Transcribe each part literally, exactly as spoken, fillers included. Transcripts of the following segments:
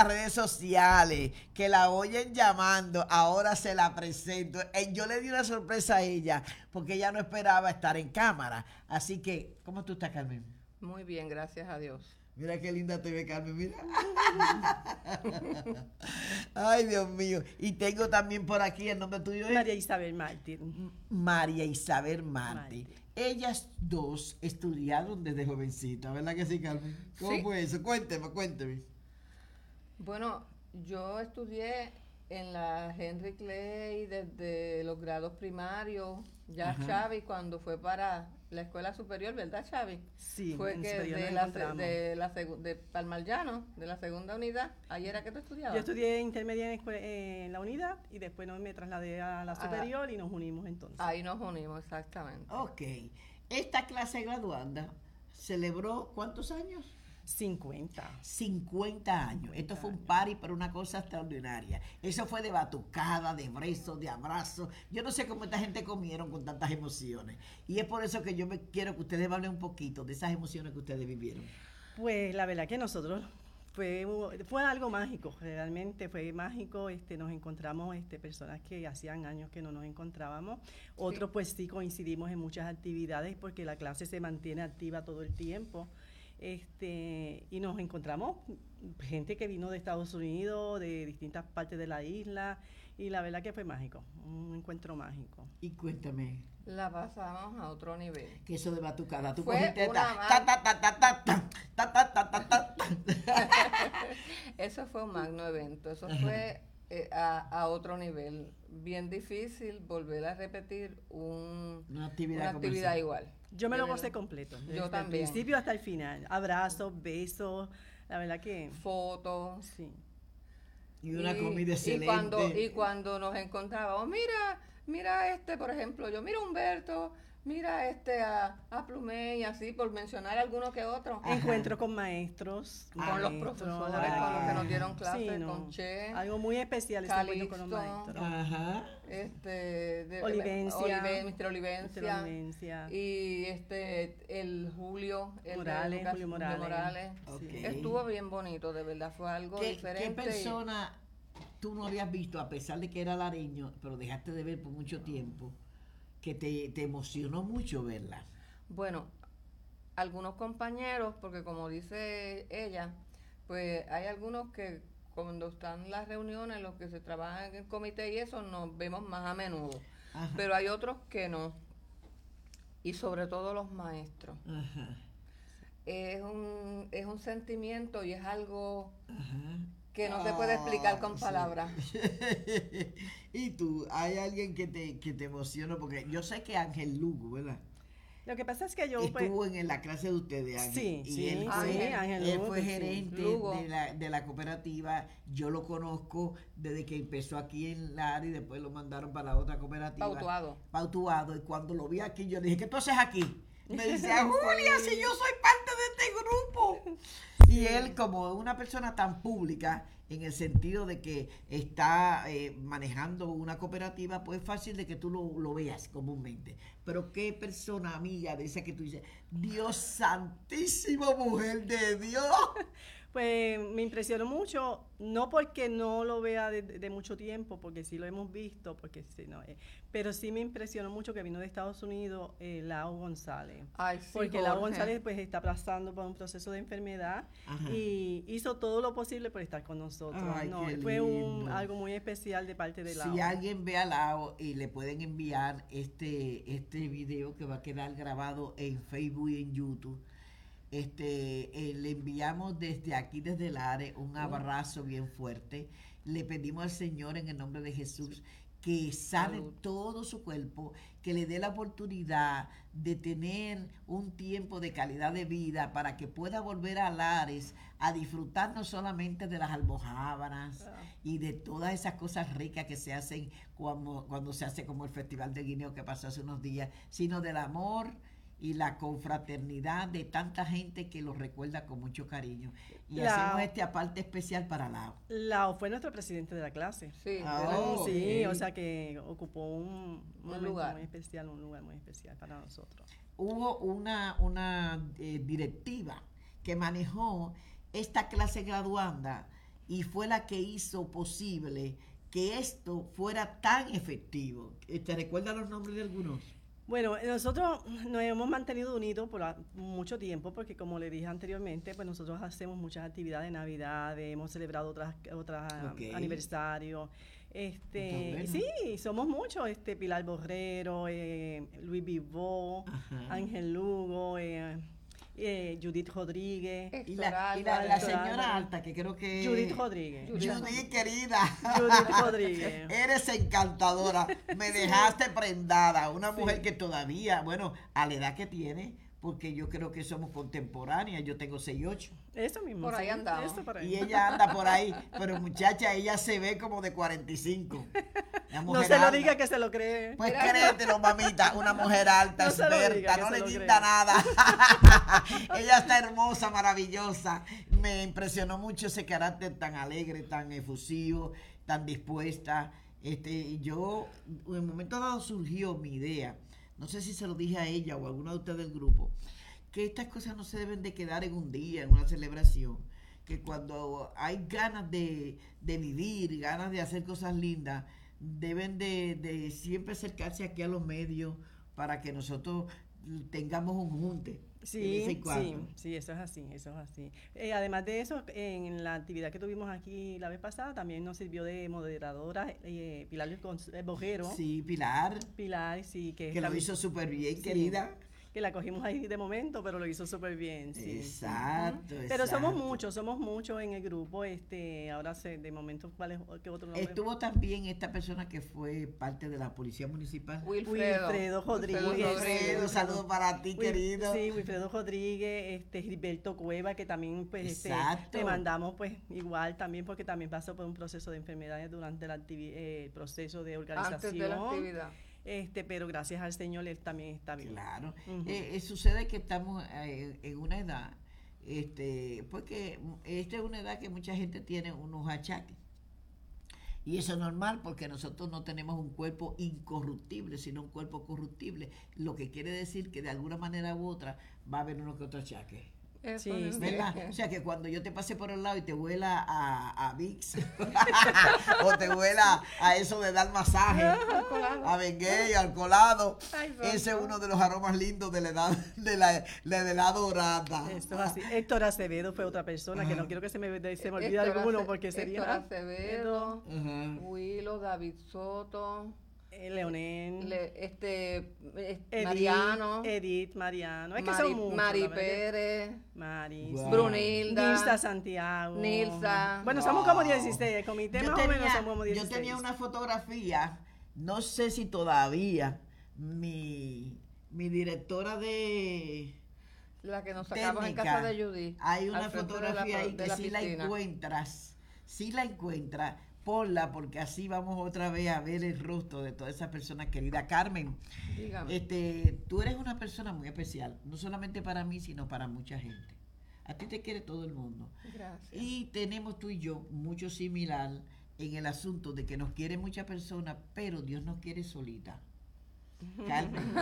las redes sociales, que la oyen llamando, ahora se la presento. Eh, Yo le di una sorpresa a ella, porque ella no esperaba estar en cámara. Así que, ¿cómo tú estás, Carmen? Muy bien, gracias a Dios. Mira qué linda te ve, Carmen, mira. Ay, Dios mío. Y tengo también por aquí, el nombre tuyo es María Isabel Martín. María Isabel Martí. Martí. Ellas dos estudiaron desde jovencita, ¿verdad que sí, Carmen? ¿Cómo Sí. fue eso? Cuénteme, cuénteme. Bueno, yo estudié en la Henry Clay desde los grados primarios. Ya Ajá. Xavi, cuando fue para la escuela superior, ¿verdad, Xavi? Sí, Fue en que superior de nos la, se- encontramos. de la segu- de Palmarllano, de la segunda unidad, ahí era que tú estudiabas. Yo estudié intermedia en, escue- en la unidad y después no, me trasladé a la Ah. superior y nos unimos entonces. Ahí nos unimos, exactamente. Ok. Esta clase graduanda celebró ¿cuántos años? cincuenta. cincuenta años. Esto fue un años. party, pero una cosa extraordinaria. Eso fue de batucada, de besos, de abrazos. Yo no sé cómo esta gente comieron con tantas emociones. Y es por eso que yo me quiero que ustedes hablen un poquito de esas emociones que ustedes vivieron. Pues la verdad que nosotros fue, fue algo mágico, realmente fue mágico. Este, nos encontramos este, personas que hacían años que no nos encontrábamos. Otros pues sí coincidimos en muchas actividades porque la clase se mantiene activa todo el tiempo. Este, y nos encontramos gente que vino de Estados Unidos, de distintas partes de la isla, y la verdad que fue mágico, un encuentro mágico. Y cuéntame, La pasamos a otro nivel. que eso de batucada, tú Fue cogiste una ta, ma- ta, ta, ta, ta, ta, ta, ta, ta, ta, ta, ta. Eso fue un magno evento, eso fue eh, a, a otro nivel. Bien difícil volver a repetir un, Una actividad una actividad comercial. igual. Yo me De lo verdad. gocé completo, desde Yo el también. principio hasta el final, abrazos, besos, la verdad que Fotos. sí. Y una Y- comida y excelente. cuando, y cuando nos encontrábamos, mira, mira este, por ejemplo, yo miro a Humberto, mira este a, a Plumé y así, por mencionar alguno que otro. Ajá. Encuentro con maestros, Ah, Con los maestros, profesores, la verdad con los que nos que- dieron clases, sí, no, con Che, algo muy especial ese encuentro con los Calixto, maestros. Ajá. este, de, Olivencia, Olive- mister Olivencia, mister Olivencia. y este, el Julio, el de Morales, educación- Julio Morales. Morales. Ok. Estuvo bien bonito, de verdad, fue algo ¿Qué, diferente. ¿Qué persona tú no habías visto, a pesar de que era lareño, pero dejaste de ver por mucho tiempo, que te, te emocionó mucho verla? Bueno, algunos compañeros, porque como dice ella, pues hay algunos que cuando están las reuniones, los que se trabajan en el comité y eso, nos vemos más a menudo. Ajá. Pero hay otros que no. Y sobre todo los maestros. Ajá. Es un, es un sentimiento y es algo Ajá. que no se puede explicar Ah, con sí. palabras. Y tú, ¿hay alguien que te, que te emociona? Porque yo sé que Ángel Lugo, ¿verdad? Lo que pasa es que yo pues, Estuvo en, en la clase de ustedes, Ángel. Sí, y sí, él sí, fue, Ángel él Lugo, fue sí. gerente Lugo. de la, de la cooperativa. Yo lo conozco desde que empezó aquí en la área y después lo mandaron para la otra cooperativa. Pautuado. Pautuado. Y cuando lo vi aquí, yo dije, ¿qué tú haces aquí? Me dice, Julia, si yo soy parte de este grupo. Y él, como una persona tan pública, en el sentido de que está eh, manejando una cooperativa, pues es fácil de que tú lo, lo veas comúnmente. Pero qué persona amiga de esa que tú dices, Dios santísimo, mujer de Dios. Pues me impresionó mucho, no porque no lo vea de, de mucho tiempo, porque sí lo hemos visto, porque sí, no, eh, pero sí me impresionó mucho que vino de Estados Unidos eh, Lau González. Ay, sí, Porque Lau Jorge. González pues está pasando por un proceso de enfermedad Ajá. y hizo todo lo posible por estar con nosotros. Ay, No, qué fue un, lindo. algo muy especial de parte de Lau. Si alguien ve a Lao y le pueden enviar este, este video que va a quedar grabado en Facebook y en YouTube, este, eh, le enviamos desde aquí, desde el área, un abrazo bien fuerte. Le pedimos al Señor en el nombre de Jesús que sane Salud. todo su cuerpo, que le dé la oportunidad de tener un tiempo de calidad de vida para que pueda volver a Lares a disfrutar no solamente de las almojábanas Ah. y de todas esas cosas ricas que se hacen cuando, cuando se hace como el Festival de Guineo que pasó hace unos días, sino del amor y la confraternidad de tanta gente que lo recuerda con mucho cariño. Y La- hacemos este aparte especial para Lao. Lau fue nuestro presidente de la clase. Sí, Ah, de verdad. oh, Sí, ok. o sea que ocupó un, momento lugar. muy especial, un lugar muy especial para nosotros. Hubo una, una eh, directiva que manejó esta clase graduanda y fue la que hizo posible que esto fuera tan efectivo. ¿Te recuerdas los nombres de algunos? Bueno, nosotros nos hemos mantenido unidos por a- mucho tiempo porque, como le dije anteriormente, pues nosotros hacemos muchas actividades de Navidad, hemos celebrado otras otras Ok. aniversarios. Este, Está bueno. sí, somos muchos, este Pilar Borrero, eh, Luis Vivó, Ajá. Ángel Lugo, eh, eh, Judith Rodríguez. Y la, y la, Álvarez. la Héctor señora Álvarez. alta, que creo que... Judith Rodríguez. Judith, querida. Judith Rodríguez. Eres encantadora. Me dejaste prendada. Una mujer que todavía, bueno, a la edad que tiene, porque yo creo que somos contemporáneas. Yo tengo seis ocho. Eso mismo. Por ahí sí, andamos. eso por ahí. Y ella anda por ahí. Pero muchacha, ella se ve como de cuarenta y cinco. Una No mujer se lo alta. diga que se lo cree. Pues créetelo, mamita, una mujer alta, No se lo experta, diga, que no se le lo quita crea. nada. Ella está hermosa, maravillosa. Me impresionó mucho ese carácter tan alegre, tan efusivo, tan dispuesta. Este, y yo, en un momento dado surgió mi idea, no sé si se lo dije a ella o a alguna de ustedes del grupo, que estas cosas no se deben de quedar en un día, en una celebración, que cuando hay ganas de, de vivir, ganas de hacer cosas lindas, deben de, de siempre acercarse aquí a los medios para que nosotros tengamos un junte. de vez Sí, en cuando. sí, sí, eso es así, eso es así. Eh, además de eso, en la actividad que tuvimos aquí la vez pasada, también nos sirvió de moderadora eh, Pilar Gonz- eh, Bojero. Sí, Pilar, Pilar, sí, que, que lo también- hizo súper bien, sí, querida. que la cogimos ahí de momento, pero lo hizo súper bien, sí. Exacto, Pero somos exacto. muchos, somos muchos en el grupo, este, ahora sé, de momento, ¿cuál es qué otro nombre? Estuvo también esta persona que fue parte de la policía municipal. Wilfredo. Wilfredo Rodríguez. Wilfredo, un saludo para ti, Wil- querido. Sí, Wilfredo Rodríguez, este, Gilberto Cueva, que también pues este, Exacto. le mandamos pues igual también porque también pasó por un proceso de enfermedades durante la activi- eh, el proceso de organización. Antes de la actividad. Este, pero gracias al Señor él también está bien. Claro. Ujú. Eh, eh, sucede que estamos eh, en una edad, este, porque esta es una edad que mucha gente tiene unos achaques. Y eso es normal porque nosotros no tenemos un cuerpo incorruptible, sino un cuerpo corruptible. Lo que quiere decir que de alguna manera u otra va a haber uno que otro achaque. Eso Sí, es ¿Verdad? que- O sea que cuando yo te pase por el lado y te huela a, a Vicks o te huela a eso de dar masaje, a Bengay, al colado, Ay, santo. ese es uno de los aromas lindos de la edad de la, la de la dorada. Esto es así. Héctor Acevedo fue otra persona que no quiero que se me, se me olvide Héctor alguno Ace- porque sería Héctor Acevedo, Ajá. Willow, David Soto, eh, Leonel, le- este, eh, Edith, Mariano, Edith, Mariano. Es que Mari, son muchos. Mari la verdad que- Pérez, Mari, Wow. sí. Brunilda, Nilsa Santiago. Nilsa. Bueno, somos como Wow. dieciséis. El comité Yo más o menos tenía- somos como Yo dieciséis. tenía una fotografía, no sé si todavía, mi, mi directora de la que nos sacamos en técnica, casa de Judy. hay una al frente de la fotografía pro- ahí de que la si la piscina. encuentras, si la encuentras, ponla porque así vamos otra vez a ver el rostro de toda esa persona querida. Carmen, Dígame. este, tú eres una persona muy especial, no solamente para mí, sino para mucha gente. A ti te quiere todo el mundo. Gracias. Y tenemos tú y yo mucho similar en el asunto de que nos quiere muchas personas, pero Dios nos quiere solita. Carmen.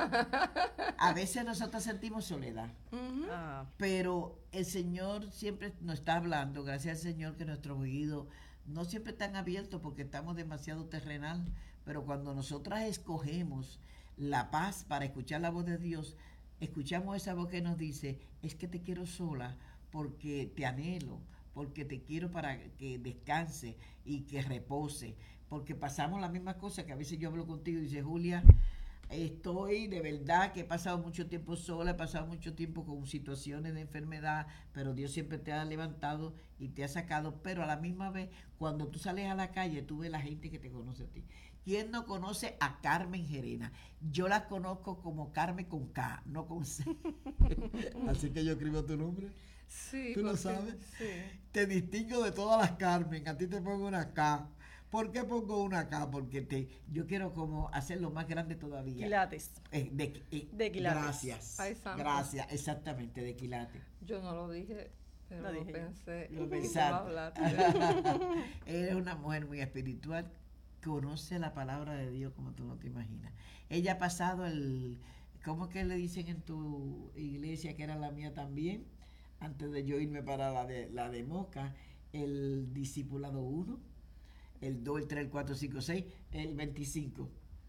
A veces nosotros sentimos soledad, Ujú. Ah, pero el Señor siempre nos está hablando, gracias al Señor que nuestros oídos no siempre están abiertos porque estamos demasiado terrenal, pero cuando nosotras escogemos la paz para escuchar la voz de Dios, escuchamos esa voz que nos dice, es que te quiero sola porque te anhelo, porque te quiero para que descanse y que repose, porque pasamos la misma cosa que a veces yo hablo contigo y dice, Julia, estoy de verdad que he pasado mucho tiempo sola, he pasado mucho tiempo con situaciones de enfermedad, pero Dios siempre te ha levantado y te ha sacado, pero a la misma vez, cuando tú sales a la calle, tú ves la gente que te conoce a ti. ¿Quién no conoce a Carmen Gerena? Yo la conozco como Carmen con K, no con C. Así que yo escribo tu nombre. Sí, ¿Tú lo porque- sabes? Sí. Te distingo de todas las Carmen, a ti te pongo una K. ¿Por qué pongo una K? Porque te, yo quiero como hacerlo más grande todavía. Quilates. Eh, de, eh, De quilates. Gracias. Ay, santo. Gracias, exactamente, de quilate. Yo no lo dije, pero Lo lo, dije yo. pensé. Lo y pensaste. tú hablaste. Eres una mujer muy espiritual, conoce la palabra de Dios como tú no te imaginas. Ella ha pasado el, ¿cómo que le dicen en tu iglesia que era la mía también? Antes de yo irme para la de, la de Moca, el discipulado uno, el dos, el tres, el cuatro, el cinco, el seis, el veinticinco.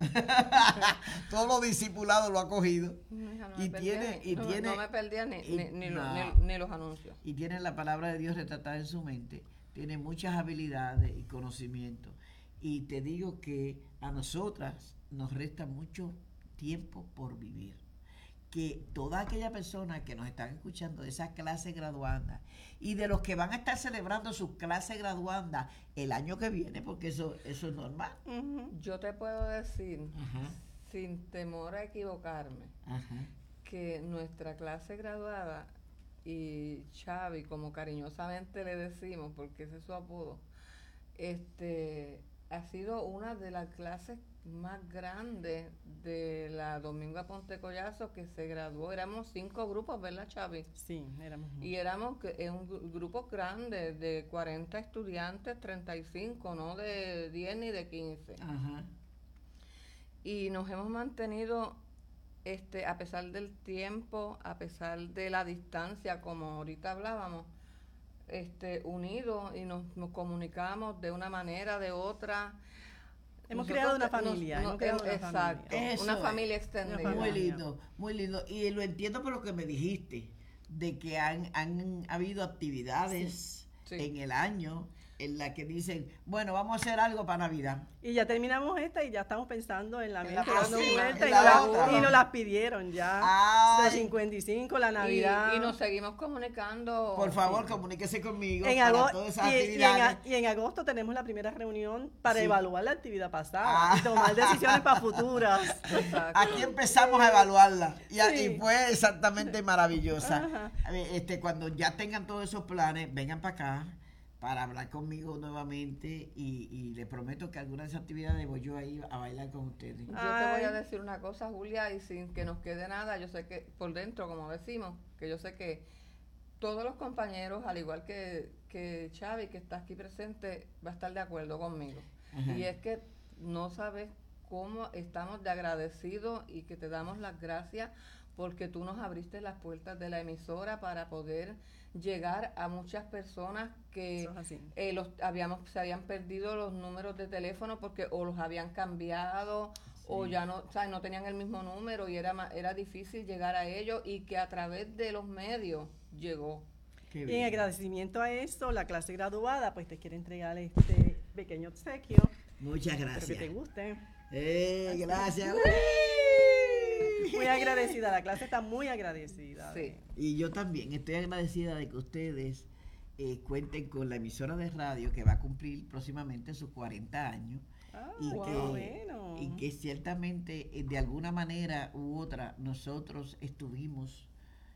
Todos los discipulados lo ha cogido. Hija, no y me tiene, perdía, y no, tiene, no me perdía ni, y, ni, ni, no, lo- ni- ni los anuncios. y tiene la palabra de Dios retratada en su mente. Tiene muchas habilidades y conocimientos. Y te digo que a nosotras nos resta mucho tiempo por vivir. Que toda aquella persona que nos están escuchando de esas clases graduandas y de los que van a estar celebrando sus clases graduandas el año que viene, porque eso, eso es normal. Ujú. Yo te puedo decir, Ajá, sin temor a equivocarme, ajá. que nuestra clase graduada y Xavi, como cariñosamente le decimos, porque ese es su apodo, este ha sido una de las clases más grandes de la Domingo Aponte Collazo que se graduó. Éramos cinco grupos, ¿verdad, Xavi? Sí, éramos muchos. Y éramos que- en un gru- grupo grande de cuarenta estudiantes, treinta y cinco, no de diez ni de quince. Ajá. Y nos hemos mantenido, este, a pesar del tiempo, a pesar de la distancia, como ahorita hablábamos, este, unidos y nos, nos comunicamos de una manera, de otra. Hemos Nosotros creado una te- nos- familia, nos- hemos creado una exacto, familia. Eso una es. familia extendida. Una Muy familia. lindo, muy lindo. Y lo entiendo por lo que me dijiste, de que han, han habido actividades Sí. en el año en la que dicen, bueno, vamos a hacer algo para Navidad. Y ya terminamos esta y ya estamos pensando en la En mente, la dando próxima, vuelta en y, la nos otra. la- y nos las pidieron ya. Ay. De cincuenta y cinco, la Y, Navidad. y nos seguimos comunicando. Por favor, comuníquese conmigo en para ago- todas esas y, y en, actividades. a- y en agosto tenemos la primera reunión para Sí. evaluar la actividad pasada Ah. y tomar decisiones para futuras. Exacto. Aquí empezamos a evaluarla y, a- Sí. y fue exactamente maravillosa. Ajá. A ver, Este, cuando ya tengan todos esos planes, vengan para acá para hablar conmigo nuevamente y, y les prometo que algunas de esas actividades voy yo ahí a bailar con ustedes. Yo te voy a Ay. decir una cosa, Julia, y sin que nos quede nada, yo sé que por dentro, como decimos, que yo sé que todos los compañeros, al igual que, que Xavi, que está aquí presente, va a estar de acuerdo conmigo. Ajá. Y es que no sabes cómo estamos de agradecidos y que te damos las gracias porque tú nos abriste las puertas de la emisora para poder llegar a muchas personas que Eso es así. eh, los habíamos se habían perdido los números de teléfono porque o los habían cambiado o ya no, o sea, no tenían el mismo número y era ma- era difícil llegar a ellos y que a través de los medios llegó. Qué Y en bien. agradecimiento a esto, la clase graduada pues te quiere entregar este pequeño obsequio. Muchas Espero que te gracias. guste. Eh, gracias. Muy agradecida, la clase está muy agradecida. Sí. Y yo también estoy agradecida de que ustedes eh, cuenten con la emisora de radio que va a cumplir próximamente sus cuarenta años. Ah, y, wow, que, bueno. y que ciertamente eh, de alguna manera u otra nosotros estuvimos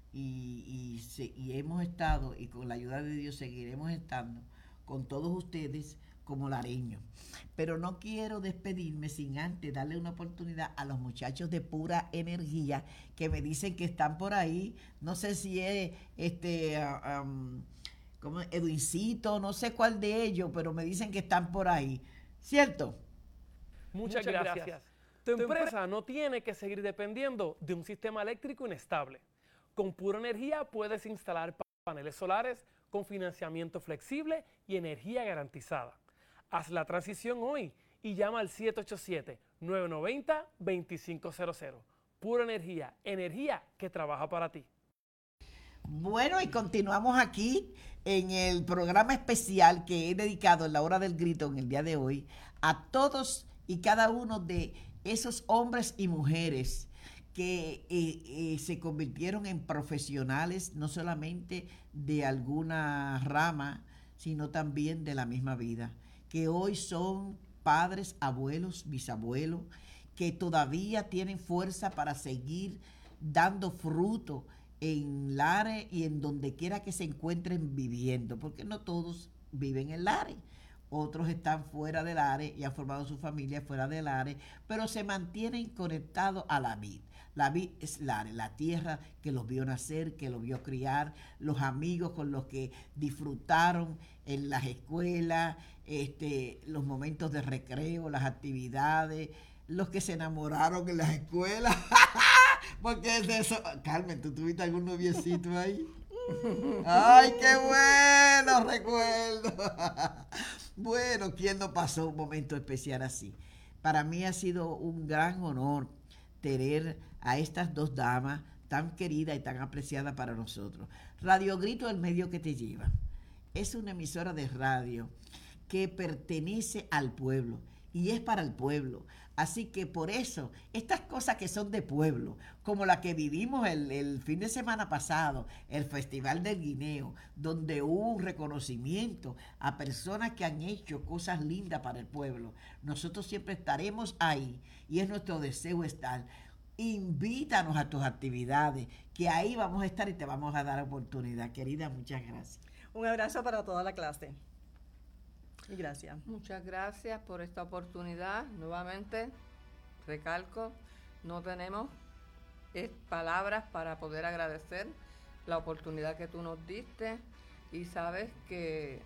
y, y, se- y hemos estado y con la ayuda de Dios seguiremos estando con todos ustedes como lareños. Pero no quiero despedirme sin antes darle una oportunidad a los muchachos de Pura Energía que me dicen que están por ahí. No sé si es este ah, um, como Edwincito, no sé cuál de ellos, pero me dicen que están por ahí. ¿Cierto? Muchas, gracias. Tu empresa no tiene que seguir dependiendo de un sistema eléctrico inestable. Con Pura Energía puedes instalar pa- paneles solares con financiamiento flexible y energía garantizada. Haz la transición hoy y llama al siete ocho siete, nueve nueve cero, dos cinco cero cero. Pura Energía, energía que trabaja para ti. Bueno, y continuamos aquí en el programa especial que he dedicado en la hora del grito en el día de hoy a todos y cada uno de esos hombres y mujeres que eh, eh, se convirtieron en profesionales no solamente de alguna rama, sino también de la misma vida, que hoy son padres, abuelos, bisabuelos, que todavía tienen fuerza para seguir dando fruto en Lares y en donde quiera que se encuentren viviendo, porque no todos viven en Lares. Otros están fuera del Lares y han formado su familia fuera del Lares, pero se mantienen conectados a la vid. La vid es Lares, la tierra que los vio nacer, que los vio criar, los amigos con los que disfrutaron en las escuelas, este, los momentos de recreo, las actividades, los que se enamoraron en las escuelas. Porque es de eso. Carmen, ¿tú tuviste algún noviecito ahí? ¡Ay, qué bueno recuerdo! Bueno, ¿quién no pasó un momento especial así? Para mí ha sido un gran honor tener a estas dos damas tan queridas y tan apreciadas para nosotros. Radio Grito es el medio que te lleva. Es una emisora de radio que pertenece al pueblo y es para el pueblo. Así que por eso, estas cosas que son de pueblo, como la que vivimos el, el fin de semana pasado, el Festival del Guineo, donde hubo un reconocimiento a personas que han hecho cosas lindas para el pueblo, nosotros siempre estaremos ahí y es nuestro deseo estar. Invítanos a tus actividades, que ahí vamos a estar y te vamos a dar oportunidad. Querida, muchas gracias. Un abrazo para toda la clase. Y gracias. Muchas gracias por esta oportunidad. Nuevamente, recalco, no tenemos eh, palabras para poder agradecer la oportunidad que tú nos diste y sabes que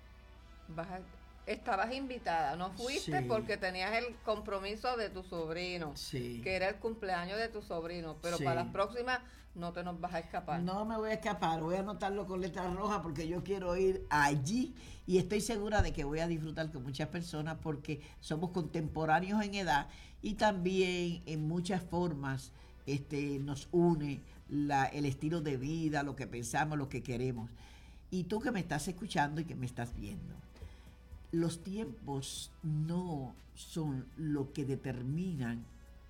vas a, estabas invitada, no fuiste sí. porque tenías el compromiso de tu sobrino, sí. que era el cumpleaños de tu sobrino, pero sí. para las próximas no te nos vas a escapar. No me voy a escapar, voy a anotarlo con letras rojas porque yo quiero ir allí y estoy segura de que voy a disfrutar con muchas personas porque somos contemporáneos en edad y también en muchas formas este, nos une la, el estilo de vida, lo que pensamos, lo que queremos. Y tú que me estás escuchando y que me estás viendo, los tiempos no son lo que determinan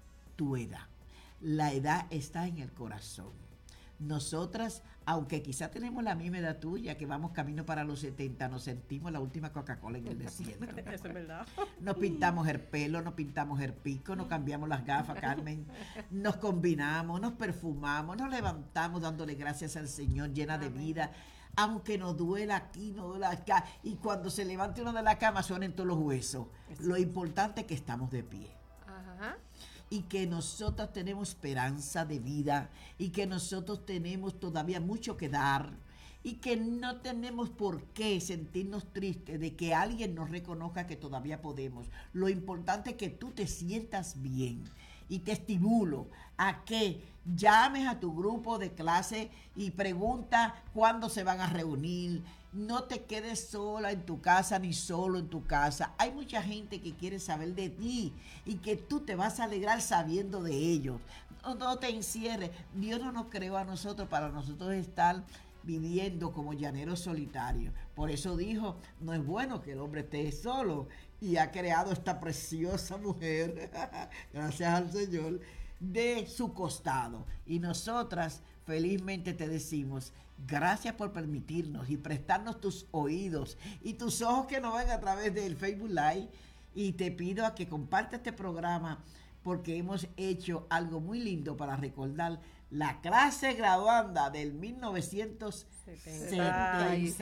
tu edad. La edad está en el corazón. Nosotras, aunque quizá tenemos la misma edad tuya, que vamos camino para los setenta, nos sentimos la última Coca-Cola en el desierto. Eso es verdad. Nos pintamos el pelo, nos pintamos el pico, nos cambiamos las gafas, Carmen, nos combinamos, nos perfumamos, nos levantamos dándole gracias al Señor, llena de vida. Aunque nos duela aquí, nos duela acá, y cuando se levante uno de la cama suenen todos los huesos. Lo importante es que estamos de pie. Ajá. Y que nosotros tenemos esperanza de vida y que nosotros tenemos todavía mucho que dar y que no tenemos por qué sentirnos tristes de que alguien nos reconozca que todavía podemos. Lo importante es que tú te sientas bien y te estimulo a que llames a tu grupo de clase y pregunta cuándo se van a reunir. No te quedes sola en tu casa ni solo en tu casa. Hay mucha gente que quiere saber de ti y que tú te vas a alegrar sabiendo de ellos. No, no te encierres. Dios no nos creó a nosotros para nosotros estar viviendo como llaneros solitarios. Por eso dijo, no es bueno que el hombre esté solo y ha creado esta preciosa mujer, gracias al Señor, de su costado. Y nosotras felizmente te decimos, gracias por permitirnos y prestarnos tus oídos y tus ojos que nos ven a través del Facebook Live. Y te pido a que compartas este programa porque hemos hecho algo muy lindo para recordar la clase graduanda del mil novecientos setenta y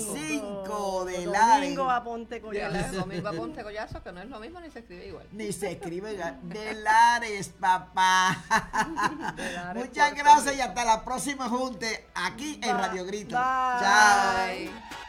cinco de Lares. Domingo Aponte Collazo. Domingo Aponte Collazo, que no es lo mismo ni se escribe igual. Ni se escribe igual. De Lares, papá. De Lares, muchas gracias y hasta la próxima junte aquí en Radio Grito. Bye. Chao. Bye.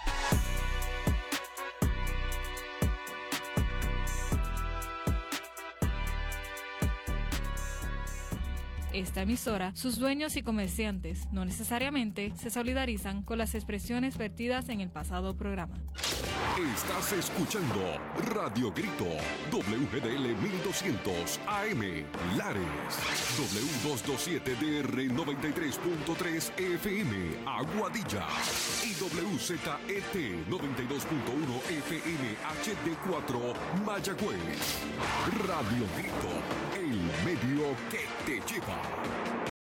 Esta emisora, sus dueños y comerciantes no necesariamente se solidarizan con las expresiones vertidas en el pasado programa. Estás escuchando Radio Grito, W G D L mil doscientos A M, Lares, W doscientos veintisiete D R noventa y tres punto tres F M, Aguadilla, y W Z E T noventa y dos punto uno F M H D cuatro, Mayagüez. Radio Grito, el medio que te lleva.